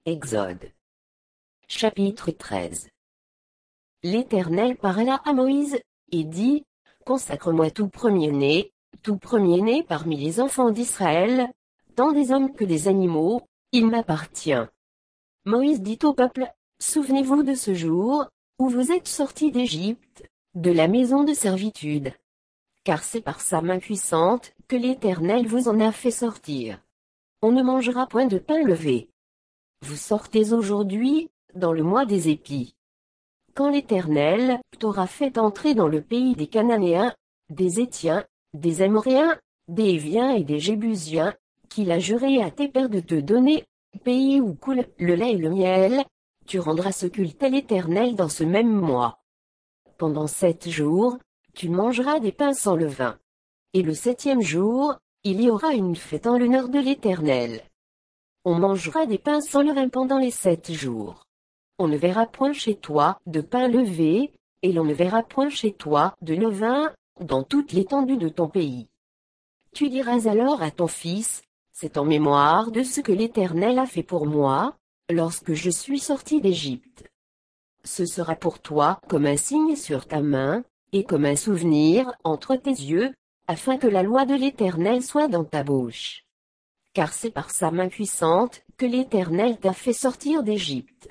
Exode. Chapitre 13. L'Éternel parla à Moïse, et dit, Consacre-moi tout premier-né parmi les enfants d'Israël, tant des hommes que des animaux, il m'appartient. Moïse dit au peuple, Souvenez-vous de ce jour, où vous êtes sortis d'Égypte, de la maison de servitude. Car c'est par sa main puissante, que l'Éternel vous en a fait sortir. On ne mangera point de pain levé. Vous sortez aujourd'hui, dans le mois des épis. Quand l'Éternel t'aura fait entrer dans le pays des Cananéens, des Hétiens, des Amoréens, des Héviens et des Jébusiens, qu'il a juré à tes pères de te donner, pays où coule le lait et le miel, tu rendras ce culte à l'Éternel dans ce même mois. Pendant 7 jours, tu mangeras des pains sans levain. Et le 7e jour, il y aura une fête en l'honneur de l'Éternel. On mangera des pains sans levain pendant les 7 jours. On ne verra point chez toi de pain levé, et l'on ne verra point chez toi de levain, dans toute l'étendue de ton pays. Tu diras alors à ton fils, c'est en mémoire de ce que l'Éternel a fait pour moi, lorsque je suis sorti d'Égypte. Ce sera pour toi comme un signe sur ta main, et comme un souvenir entre tes yeux, afin que la loi de l'Éternel soit dans ta bouche. Car c'est par sa main puissante, que l'Éternel t'a fait sortir d'Égypte.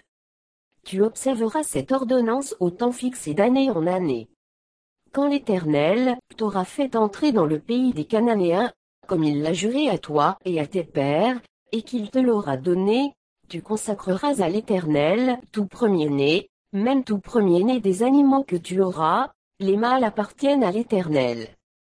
Tu observeras cette ordonnance au temps fixé d'année en année. Quand l'Éternel t'aura fait entrer dans le pays des Cananéens, comme il l'a juré à toi et à tes pères, et qu'il te l'aura donné, tu consacreras à l'Éternel tout premier-né, même tout premier-né des animaux que tu auras, les mâles appartiennent à l'Éternel.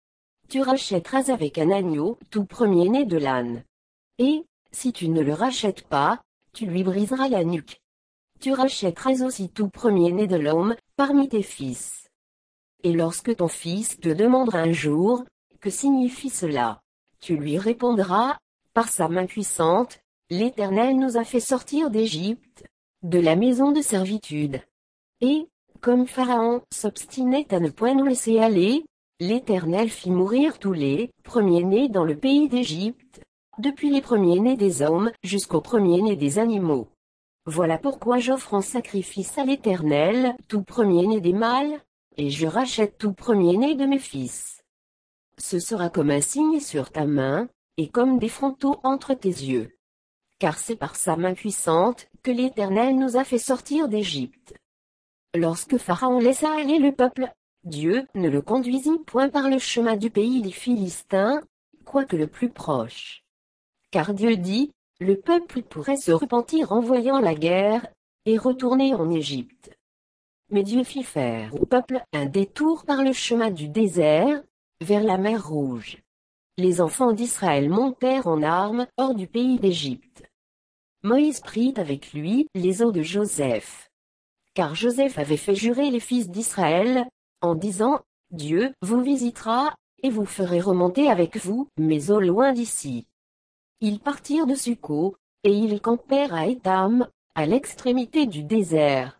Tu rachèteras avec un agneau tout premier-né de l'âne. Et, si tu ne le rachètes pas, tu lui briseras la nuque. Tu rachèteras aussi tout premier-né de l'homme, parmi tes fils. Et lorsque ton fils te demandera un jour, que signifie cela? Tu lui répondras, par sa main puissante, l'Éternel nous a fait sortir d'Égypte, de la maison de servitude. Et, comme Pharaon s'obstinait à ne point nous laisser aller, l'Éternel fit mourir tous les premiers-nés dans le pays d'Égypte, depuis les premiers-nés des hommes jusqu'aux premiers-nés des animaux. Voilà pourquoi j'offre en sacrifice à l'Éternel tout premier-né des mâles, et je rachète tout premier-né de mes fils. Ce sera comme un signe sur ta main, et comme des frontaux entre tes yeux. Car c'est par sa main puissante, que l'Éternel nous a fait sortir d'Égypte. Lorsque Pharaon laissa aller le peuple, Dieu ne le conduisit point par le chemin du pays des Philistins, quoique le plus proche. Car Dieu dit, le peuple pourrait se repentir en voyant la guerre, et retourner en Égypte. Mais Dieu fit faire au peuple un détour par le chemin du désert, vers la mer Rouge. Les enfants d'Israël montèrent en armes hors du pays d'Égypte. Moïse prit avec lui les os de Joseph. Car Joseph avait fait jurer les fils d'Israël, en disant, Dieu vous visitera, et vous ferez remonter avec vous mes os loin d'ici. Ils partirent de Succo, et ils campèrent à Étam, à l'extrémité du désert.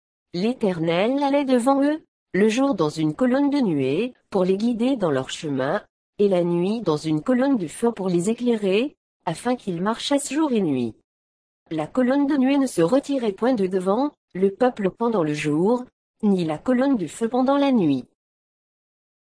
L'Éternel allait devant eux, le jour dans une colonne de nuée, pour les guider dans leur chemin, et la nuit dans une colonne de feu pour les éclairer, afin qu'ils marchassent jour et nuit. La colonne de nuée ne se retirait point de devant le peuple pendant le jour, ni la colonne du feu pendant la nuit.